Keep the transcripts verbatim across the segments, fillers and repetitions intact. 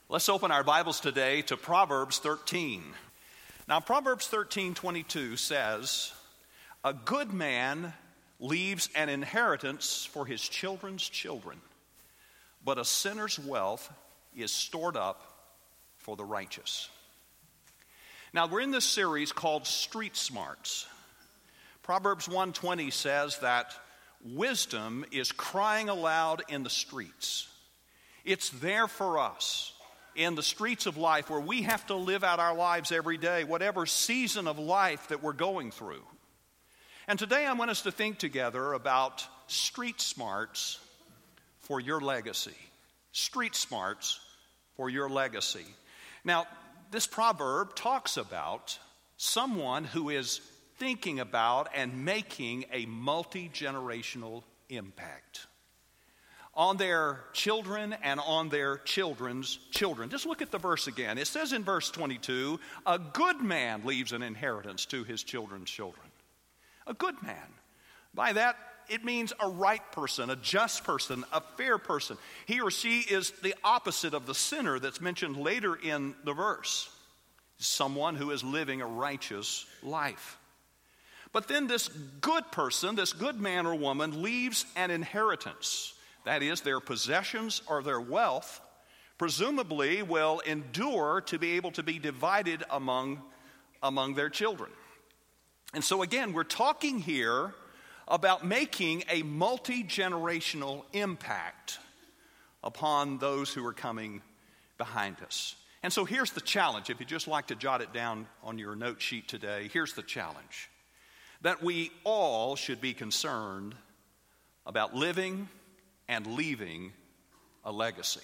Let's open our Bibles today to Proverbs thirteen. Now, Proverbs thirteen twenty-two says, "A good man leaves an inheritance for his children's children, but a sinner's wealth is stored up for the righteous." Now, we're in this series called Street Smarts. Proverbs one twenty says that wisdom is crying aloud in the streets. It's there for us in the streets of life where we have to live out our lives every day, whatever season of life that we're going through. And today I want us to think together about street smarts for your legacy. Street smarts for your legacy. Now, this proverb talks about someone who is thinking about and making a multi-generational impact on their children and on their children's children. Just look at the verse again. It says in verse twenty-two, "A good man leaves an inheritance to his children's children." A good man. By that, it means a right person, a just person, a fair person. He or she is the opposite of the sinner that's mentioned later in the verse. Someone who is living a righteous life. But then this good person, this good man or woman, leaves an inheritance. That is, their possessions or their wealth presumably will endure to be able to be divided among, among their children. And so again, we're talking here about making a multi-generational impact upon those who are coming behind us. And so here's the challenge. If you'd just like to jot it down on your note sheet today, here's the challenge. That we all should be concerned about living and leaving a legacy.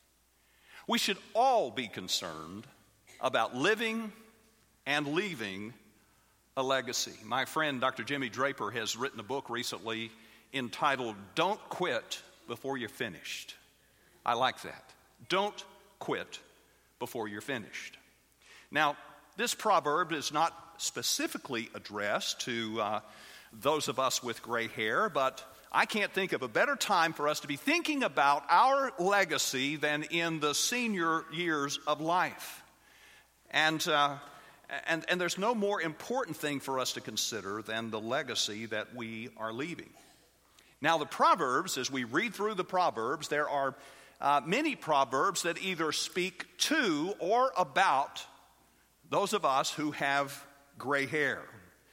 We should all be concerned about living and leaving a legacy. My friend Doctor Jimmy Draper has written a book recently entitled "Don't Quit Before You're Finished." I like that. Don't quit before you're finished. Now, this proverb is not specifically addressed to uh, those of us with gray hair, but I can't think of a better time for us to be thinking about our legacy than in the senior years of life. And, uh, and, and there's no more important thing for us to consider than the legacy that we are leaving. Now, the Proverbs, as we read through the Proverbs, there are uh, many Proverbs that either speak to or about those of us who have gray hair.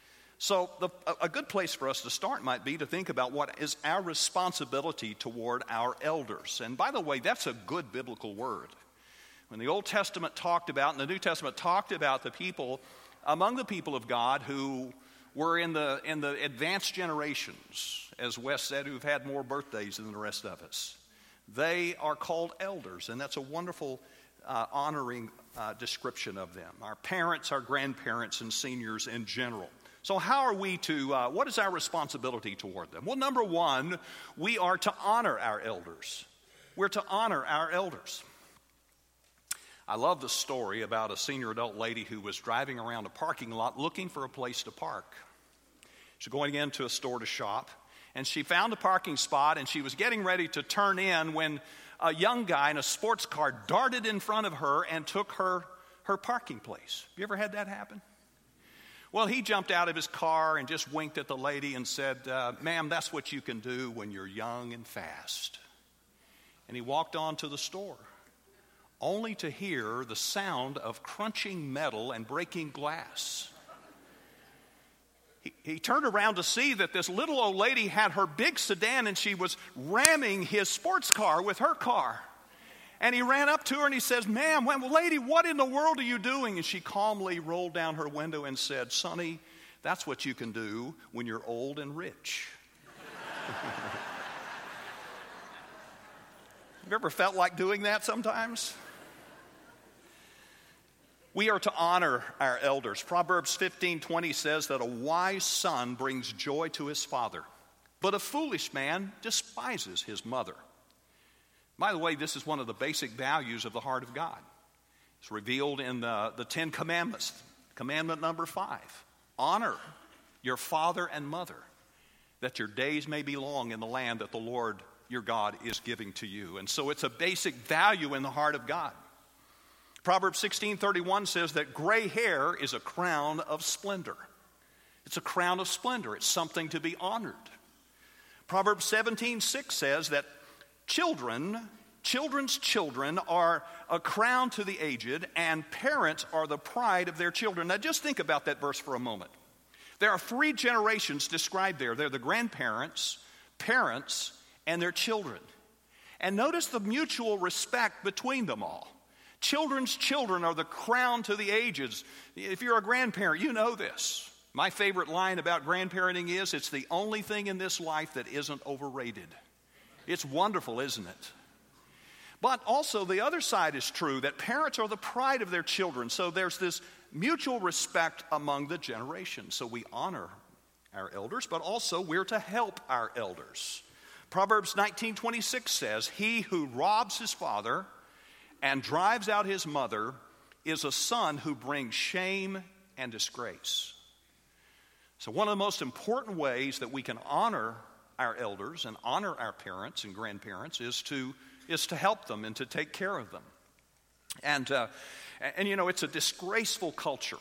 So the, a good place for us to start might be to think about what is our responsibility toward our elders. And by the way, that's a good biblical word. When the Old Testament talked about, and the New Testament talked about the people, among the people of God who were in the, in the advanced generations, as Wes said, who've had more birthdays than the rest of us. They are called elders, and that's a wonderful uh, honoring uh, description of them. Our parents, our grandparents, and seniors in general. So how are we to, uh, what is our responsibility toward them? Well, number one, we are to honor our elders. We're to honor our elders. I love the story about a senior adult lady who was driving around a parking lot looking for a place to park. She's going into a store to shop, and she found a parking spot, and she was getting ready to turn in when a young guy in a sports car darted in front of her and took her, her parking place. You ever had that happen? Well, he jumped out of his car and just winked at the lady and said, uh, "Ma'am, that's what you can do when you're young and fast." And he walked on to the store, only to hear the sound of crunching metal and breaking glass. He, he turned around to see that this little old lady had her big sedan and she was ramming his sports car with her car. And he ran up to her and he says, "Ma'am, well, lady, what in the world are you doing?" And she calmly rolled down her window and said, "Sonny, that's what you can do when you're old and rich." Have you ever felt like doing that sometimes? We are to honor our elders. Proverbs fifteen twenty says that a wise son brings joy to his father, but a foolish man despises his mother. By the way, this is one of the basic values of the heart of God. It's revealed in the, the Ten Commandments. Commandment number five, honor your father and mother, that your days may be long in the land that the Lord your God is giving to you. And so it's a basic value in the heart of God. Proverbs sixteen thirty-one says that gray hair is a crown of splendor. It's a crown of splendor. It's something to be honored. Proverbs seventeen six says that children, children's children are a crown to the aged, and parents are the pride of their children. Now just think about that verse for a moment. There are three generations described there. They're the grandparents, parents, and their children. And notice the mutual respect between them all. Children's children are the crown to the ages. If you're a grandparent, you know this. My favorite line about grandparenting is, it's the only thing in this life that isn't overrated. It's wonderful, isn't it? But also the other side is true, that parents are the pride of their children. So there's this mutual respect among the generations. So we honor our elders, but also we're to help our elders. Proverbs nineteen twenty-six says, he who robs his father and drives out his mother is a son who brings shame and disgrace. So one of the most important ways that we can honor our elders and honor our parents and grandparents is to is to help them and to take care of them. And, uh, and you know, it's a disgraceful culture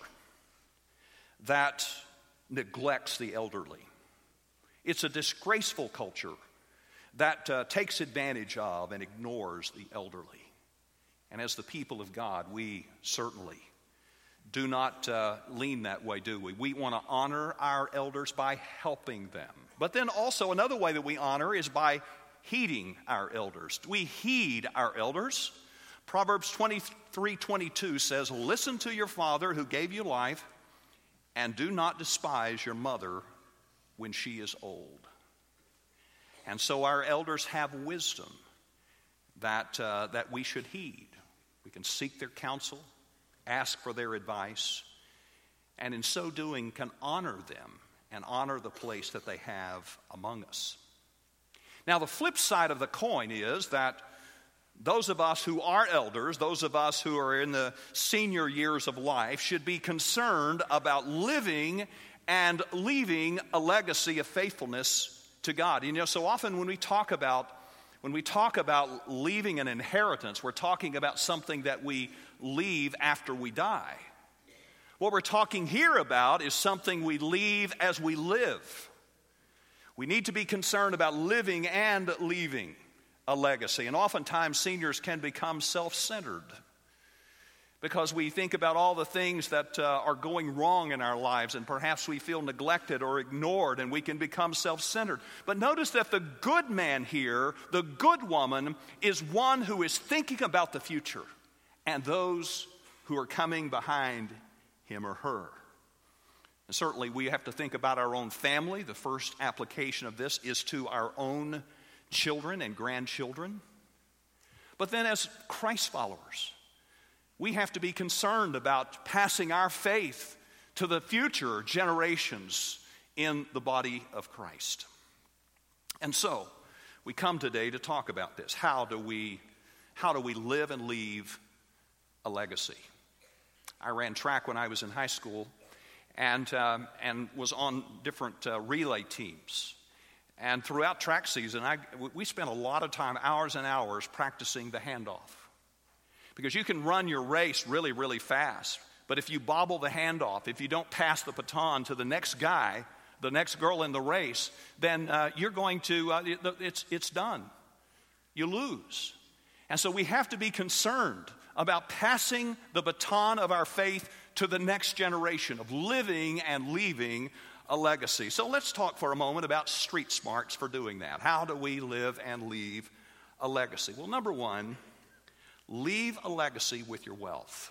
that neglects the elderly. It's a disgraceful culture that uh, takes advantage of and ignores the elderly. And as the people of God, we certainly do not uh, lean that way, do we? We want to honor our elders by helping them. But then also another way that we honor is by heeding our elders. We heed our elders. Proverbs twenty-three twenty-two says, listen to your father who gave you life, and do not despise your mother when she is old. And so our elders have wisdom that, uh, that we should heed. We can seek their counsel, ask for their advice, and in so doing can honor them and honor the place that they have among us. Now, the flip side of the coin is that those of us who are elders, those of us who are in the senior years of life, should be concerned about living and leaving a legacy of faithfulness to God. You know, so often when we talk about when we talk about leaving an inheritance, we're talking about something that we leave after we die. What we're talking here about is something we leave as we live. We need to be concerned about living and leaving a legacy. And oftentimes seniors can become self-centered because we think about all the things that uh, are going wrong in our lives, and perhaps we feel neglected or ignored, and we can become self-centered. But notice that the good man here, the good woman, is one who is thinking about the future and those who are coming behind him or her. And certainly we have to think about our own family. The first application of this is to our own children and grandchildren. But then as Christ followers, we have to be concerned about passing our faith to the future generations in the body of Christ. And so we come today to talk about this. How do we, how do we live and leave a legacy? I ran track when I was in high school and, um, and was on different uh, relay teams. And throughout track season, I, we spent a lot of time, hours and hours, practicing the handoff. Because you can run your race really, really fast. But if you bobble the handoff, if you don't pass the baton to the next guy, the next girl in the race, then uh, you're going to, uh, it's, it's done. You lose. And so we have to be concerned about passing the baton of our faith to the next generation, of living and leaving a legacy. So let's talk for a moment about street smarts for doing that. How do we live and leave a legacy? Well, number one, leave a legacy with your wealth.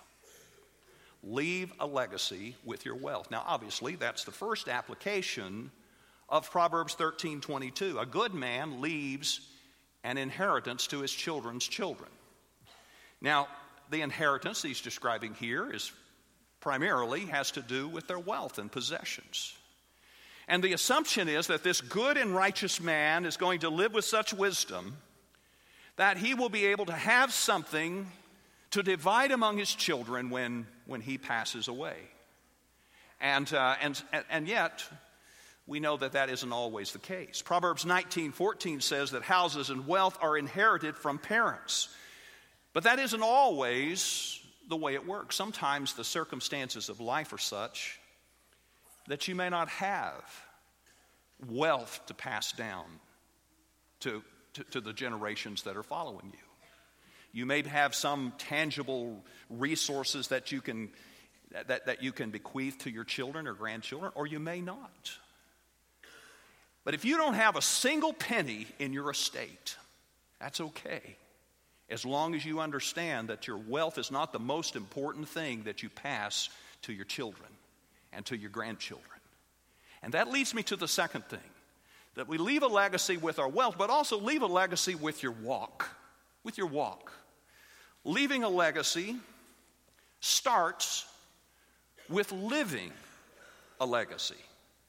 Leave a legacy with your wealth. Now, obviously, that's the first application of Proverbs thirteen twenty-two. A good man leaves an inheritance to his children's children. Now, the inheritance he's describing here is primarily has to do with their wealth and possessions. And the assumption is that this good and righteous man is going to live with such wisdom that he will be able to have something to divide among his children when, when he passes away. And, uh, and, and yet, we know that that isn't always the case. Proverbs nineteen fourteen says that houses and wealth are inherited from parents. But that isn't always the way it works. Sometimes the circumstances of life are such that you may not have wealth to pass down to, to, to the generations that are following you. You may have some tangible resources that you can that, that you can bequeath to your children or grandchildren, or you may not. But if you don't have a single penny in your estate, that's okay, as long as you understand that your wealth is not the most important thing that you pass to your children and to your grandchildren. And that leads me to the second thing, that we leave a legacy with our wealth, but also leave a legacy with your walk, with your walk. Leaving a legacy starts with living a legacy.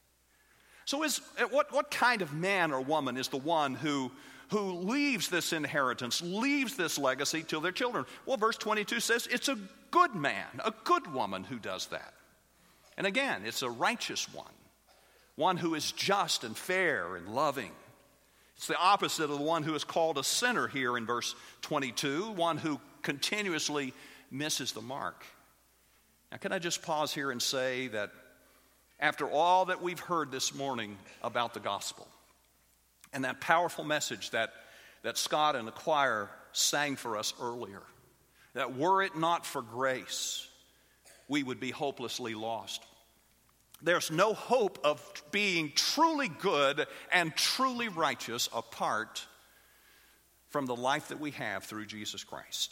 So is what, what kind of man or woman is the one who, who leaves this inheritance, leaves this legacy to their children? Well, verse twenty-two says it's a good man, a good woman who does that. And again, it's a righteous one, one who is just and fair and loving. It's the opposite of the one who is called a sinner here in verse twenty-two, one who continuously misses the mark. Now, can I just pause here and say that after all that we've heard this morning about the gospel and that powerful message that, that Scott and the choir sang for us earlier, that were it not for grace, we would be hopelessly lost. There's no hope of being truly good and truly righteous apart from the life that we have through Jesus Christ.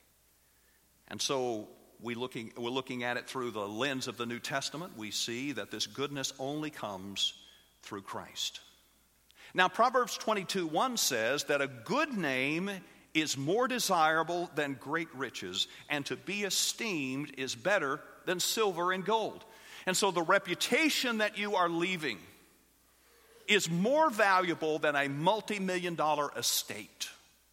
And so we looking, we're looking at it through the lens of the New Testament. We see that this goodness only comes through Christ. Now, Proverbs twenty-two one says that a good name is more desirable than great riches, and to be esteemed is better than silver and gold. And so the reputation that you are leaving is more valuable than a multi-million dollar estate.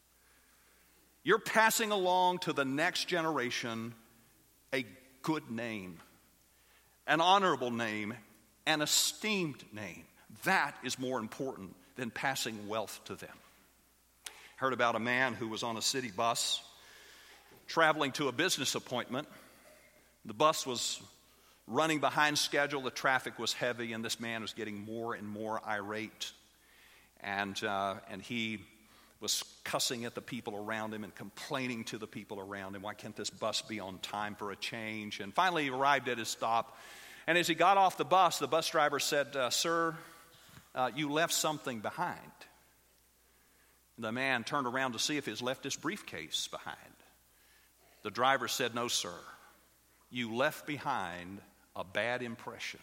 You're passing along to the next generation a good name, an honorable name, an esteemed name. That is more important than passing wealth to them. Heard about a man who was on a city bus traveling to a business appointment. The bus was running behind schedule, the traffic was heavy, and this man was getting more and more irate. And, uh, and he was cussing at the people around him and complaining to the people around him. Why can't this bus be on time for a change? And finally he arrived at his stop. And as he got off the bus, the bus driver said, uh, Sir, uh, you left something behind. The man turned around to see if he's left his briefcase behind. The driver said, No, sir. You left behind a bad impression.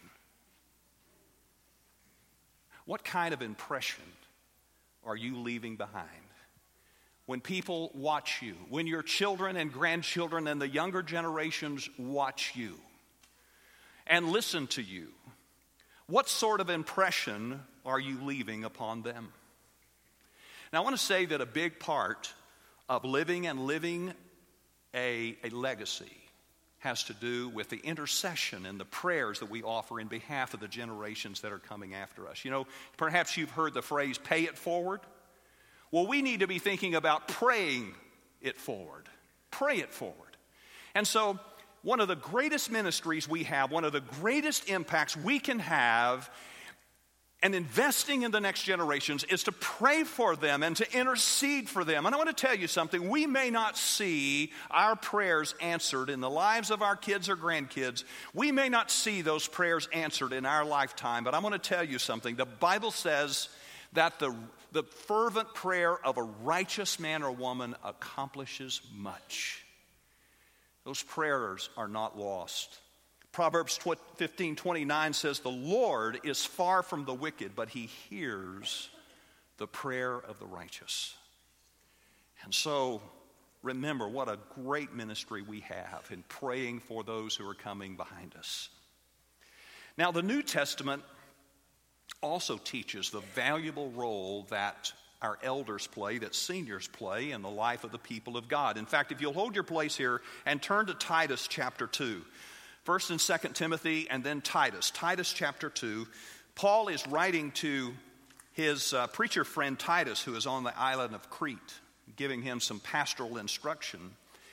What kind of impression are you leaving behind? When people watch you, when your children and grandchildren and the younger generations watch you and listen to you, what sort of impression are you leaving upon them? Now, I want to say that a big part of living and living a, a legacy has to do with the intercession and the prayers that we offer in behalf of the generations that are coming after us. You know, perhaps you've heard the phrase, pay it forward. Well, we need to be thinking about praying it forward. Pray it forward. And so, one of the greatest ministries we have, one of the greatest impacts we can have and investing in the next generations is to pray for them and to intercede for them. And I want to tell you something. We may not see our prayers answered in the lives of our kids or grandkids. We may not see those prayers answered in our lifetime. But I want to tell you something. The Bible says that the, the fervent prayer of a righteous man or woman accomplishes much. Those prayers are not lost. Proverbs fifteen twenty-nine says, The Lord is far from the wicked, but he hears the prayer of the righteous. And so, remember what a great ministry we have in praying for those who are coming behind us. Now, the New Testament also teaches the valuable role that our elders play, that seniors play in the life of the people of God. In fact, if you'll hold your place here and turn to Titus chapter two. First and Second Timothy, and then Titus. Titus chapter two. Paul is writing to his uh, preacher friend Titus, who is on the island of Crete, giving him some pastoral instruction.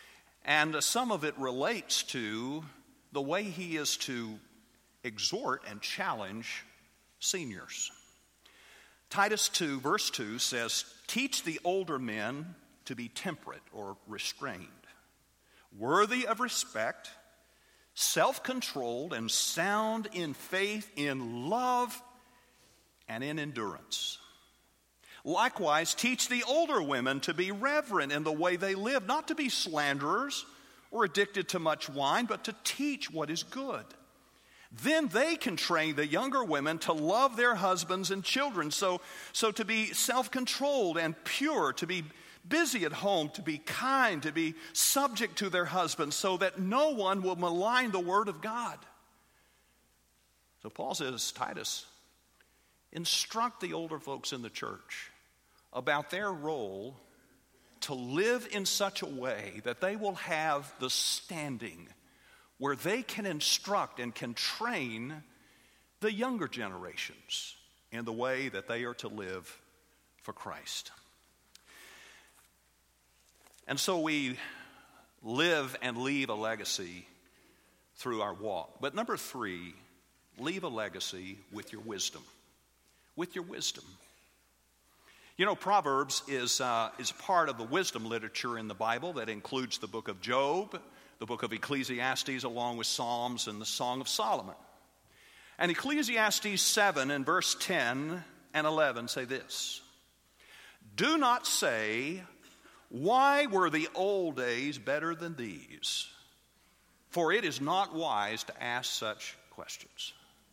And some of it relates to the way he is to exhort and challenge seniors. Titus two, verse two says, "Teach the older men to be temperate," or restrained, "worthy of respect, self-controlled, and sound in faith, in love, and in endurance. Likewise, teach the older women to be reverent in the way they live, not to be slanderers or addicted to much wine, but to teach what is good. Then they can train the younger women to love their husbands and children, so, so to be self-controlled and pure, to be busy at home, to be kind, to be subject to their husbands, so that no one will malign the word of God." So Paul says, Titus, instruct the older folks in the church about their role to live in such a way that they will have the standing where they can instruct and can train the younger generations in the way that they are to live for Christ. And so we live and leave a legacy through our walk. But number three, leave a legacy with your wisdom. With your wisdom. You know, Proverbs is, uh, is part of the wisdom literature in the Bible that includes the book of Job, the book of Ecclesiastes, along with Psalms and the Song of Solomon. And Ecclesiastes seven and verse ten and eleven say this: "Do not say, 'Why were the old days better than these?' For it is not wise to ask such questions."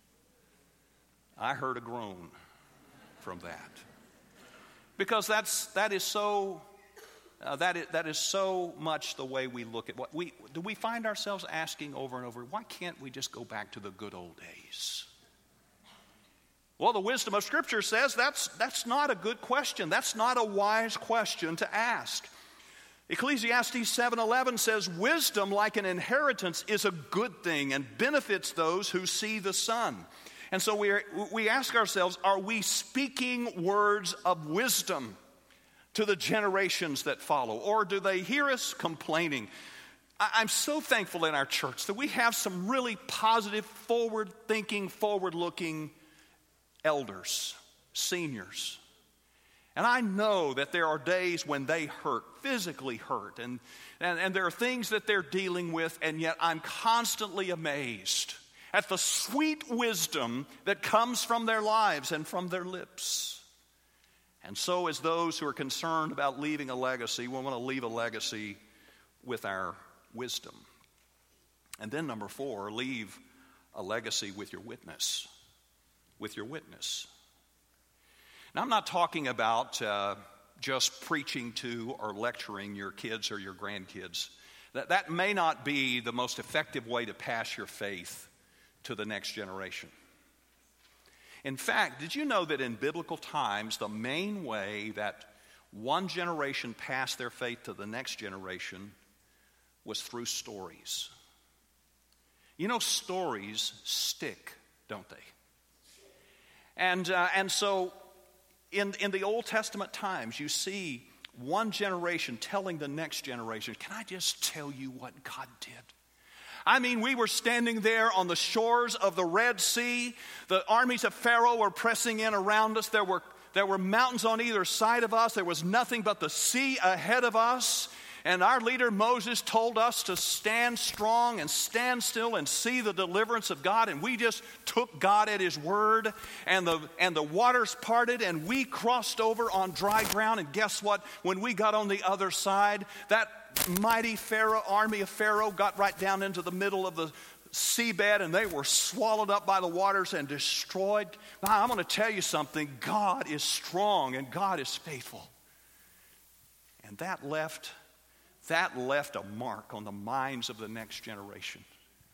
I heard a groan from that, because that's that is so uh, that is, that is so much the way we look at what we do. We find ourselves asking over and over, why can't we just go back to the good old days? Well, the wisdom of Scripture says that's that's not a good question. That's not a wise question to ask. Ecclesiastes seven eleven says, "Wisdom, like an inheritance, is a good thing and benefits those who see the sun." And so we are, we ask ourselves, are we speaking words of wisdom to the generations that follow? Or do they hear us complaining? I, I'm so thankful in our church that we have some really positive, forward-thinking, forward-looking elders, seniors. And I know that there are days when they hurt, physically hurt, and, and, and there are things that they're dealing with, and yet I'm constantly amazed at the sweet wisdom that comes from their lives and from their lips. And so as those who are concerned about leaving a legacy, we want to leave a legacy with our wisdom. And then number four, leave a legacy with your witness. With your witness. Now, I'm not talking about uh, just preaching to or lecturing your kids or your grandkids. That, that may not be the most effective way to pass your faith to the next generation. In fact, did you know that in biblical times, the main way that one generation passed their faith to the next generation was through stories? You know, stories stick, don't they? And uh, and so in, in the Old Testament times, you see one generation telling the next generation, "Can I just tell you what God did?" I mean, we were standing there on the shores of the Red Sea. The armies of Pharaoh were pressing in around us. There were, there were mountains on either side of us. There was nothing but the sea ahead of us. And our leader Moses told us to stand strong and stand still and see the deliverance of God. And we just took God at His word. And the, and the waters parted and we crossed over on dry ground. And guess what? When we got on the other side, that mighty Pharaoh, army of Pharaoh got right down into the middle of the seabed, and they were swallowed up by the waters and destroyed. Now, I'm going to tell you something. God is strong and God is faithful. And that left, that left a mark on the minds of the next generation.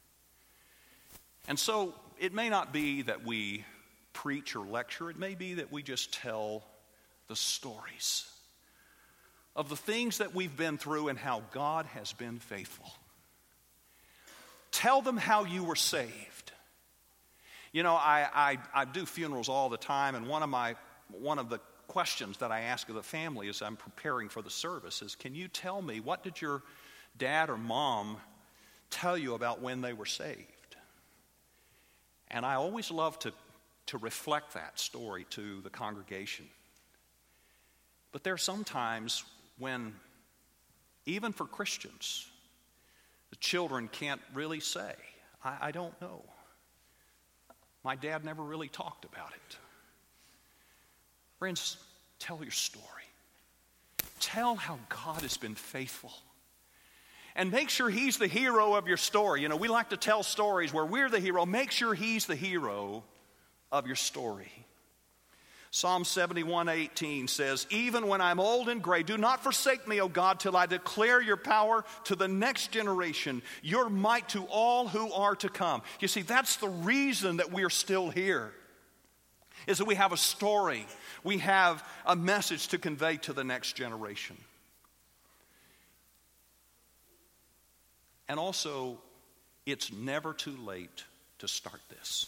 And so it may not be that we preach or lecture. It may be that we just tell the stories of the things that we've been through and how God has been faithful. Tell them how you were saved. You know, I, I, I do funerals all the time, and one of my one of the questions that I ask of the family as I'm preparing for the service is, can you tell me, what did your dad or mom tell you about when they were saved. And I always love to, to reflect that story to the congregation. But there are some times when, even for Christians, the children can't really say, I, I don't know. My dad never really talked about it. Friends, tell your story. Tell how God has been faithful. And make sure he's the hero of your story. You know, we like to tell stories where we're the hero. Make sure he's the hero of your story. Psalm seventy-one eighteen says, even when I'm old and gray, do not forsake me, O God, till I declare your power to the next generation, your might to all who are to come. You see, that's the reason that we're still here, is that we have a story. We have a message to convey to the next generation. And also, it's never too late to start this.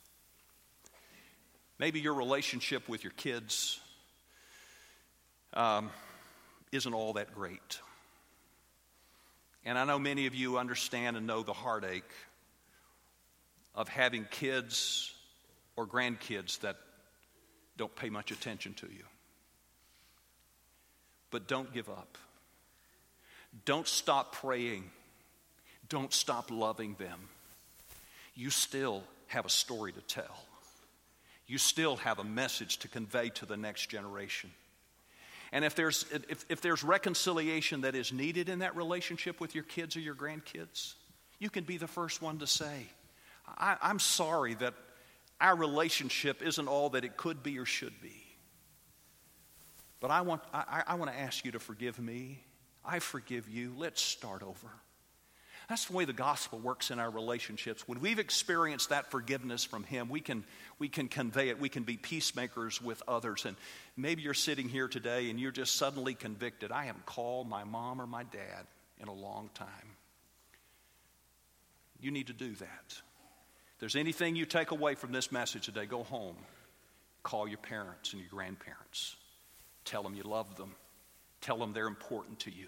Maybe your relationship with your kids um, isn't all that great. And I know many of you understand and know the heartache of having kids or grandkids that don't pay much attention to you. But don't give up. Don't stop praying. Don't stop loving them. You still have a story to tell. You still have a message to convey to the next generation. And if there's, if, if there's reconciliation that is needed in that relationship with your kids or your grandkids, you can be the first one to say, I, I'm sorry that our relationship isn't all that it could be or should be. But I want, I, I want to ask you to forgive me. I forgive you. Let's start over. That's the way the gospel works in our relationships. When we've experienced that forgiveness from him, we can, we can convey it. We can be peacemakers with others. And maybe you're sitting here today and you're just suddenly convicted. I haven't called my mom or my dad in a long time. You need to do that. If there's anything you take away from this message today, go home. Call your parents and your grandparents. Tell them you love them. Tell them they're important to you.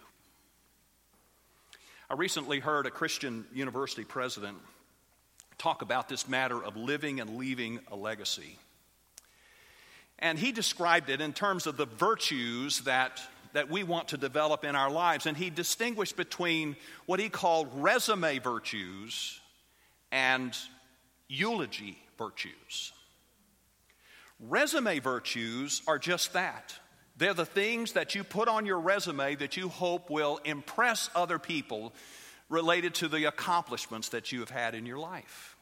I recently heard a Christian university president talk about this matter of living and leaving a legacy. And he described it in terms of the virtues that, that we want to develop in our lives. And he distinguished between what he called resume virtues and eulogy virtues. Resume virtues are just that. They're the things that you put on your resume that you hope will impress other people related to the accomplishments that you have had in your life.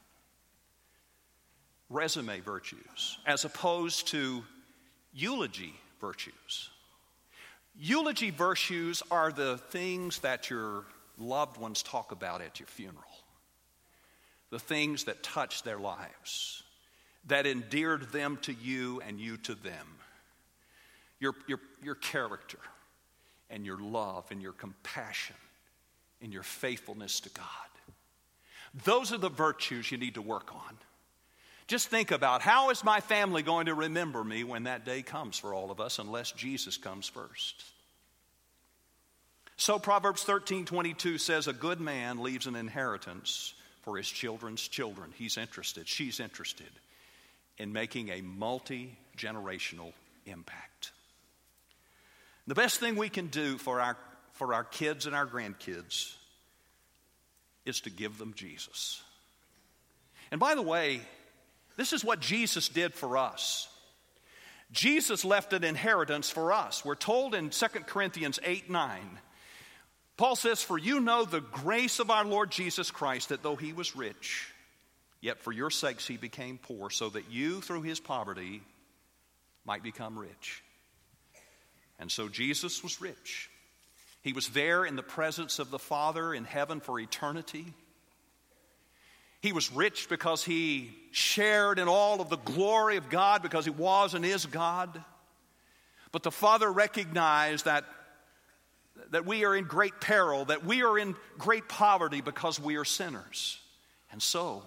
Resume virtues, as opposed to eulogy virtues. Eulogy virtues are the things that your loved ones talk about at your funeral. The things that touched their lives, that endeared them to you and you to them. Your, your, your character and your love and your compassion and your faithfulness to God. Those are the virtues you need to work on. Just think about, how is my family going to remember me when that day comes for all of us, unless Jesus comes first? So Proverbs thirteen twenty-two says, a good man leaves an inheritance for his children's children. He's interested, she's interested in making a multi-generational impact. The best thing we can do for our, for our kids and our grandkids is to give them Jesus. And by the way, this is what Jesus did for us. Jesus left an inheritance for us. We're told in Second Corinthians eight nine, Paul says, for you know the grace of our Lord Jesus Christ, that though he was rich, yet for your sakes he became poor, so that you through his poverty might become rich. And so Jesus was rich. He was there in the presence of the Father in heaven for eternity. He was rich because he shared in all of the glory of God, because he was and is God. But the Father recognized that, that we are in great peril, that we are in great poverty because we are sinners. And so,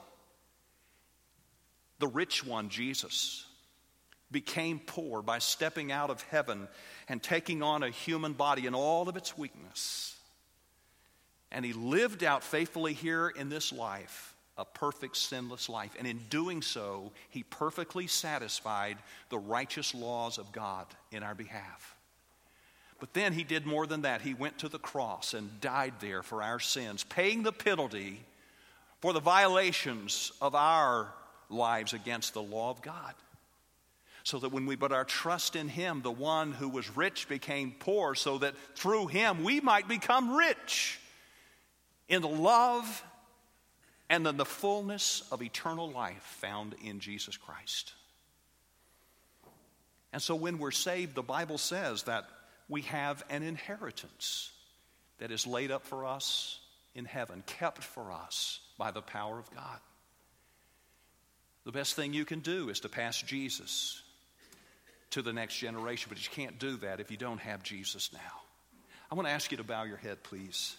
the rich one, Jesus, became poor by stepping out of heaven and taking on a human body in all of its weakness And he lived out faithfully here in this life a perfect, sinless life. And in doing so, he perfectly satisfied the righteous laws of God in our behalf. But then he did more than that. He went to the cross and died there for our sins, paying the penalty for the violations of our lives against the law of God. So that when we put our trust in him, the one who was rich became poor, so that through him we might become rich in the love and in the fullness of eternal life found in Jesus Christ. And so when we're saved, the Bible says that we have an inheritance that is laid up for us in heaven, kept for us by the power of God. The best thing you can do is to pass Jesus to the next generation, but you can't do that if you don't have Jesus now. I want to ask you to bow your head, please.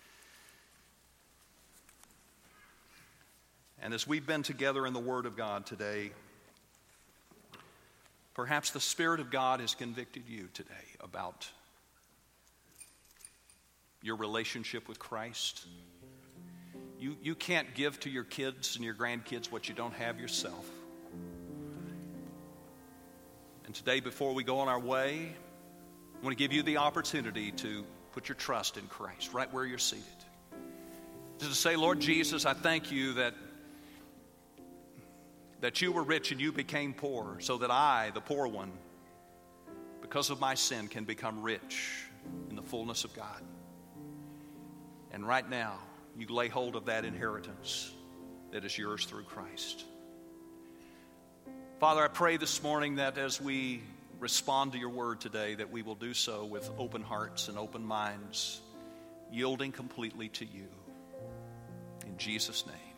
And as we've been together in the Word of God today, perhaps the Spirit of God has convicted you today about your relationship with Christ. You, you can't give to your kids and your grandkids what you don't have yourself. And today, before we go on our way, I want to give you the opportunity to put your trust in Christ right where you're seated. Just to say, Lord Jesus, I thank you that, that you were rich and you became poor, so that I, the poor one, because of my sin, can become rich in the fullness of God. And right now, you lay hold of that inheritance that is yours through Christ. Father, I pray this morning that as we respond to your word today, that we will do so with open hearts and open minds, yielding completely to you. In Jesus' name.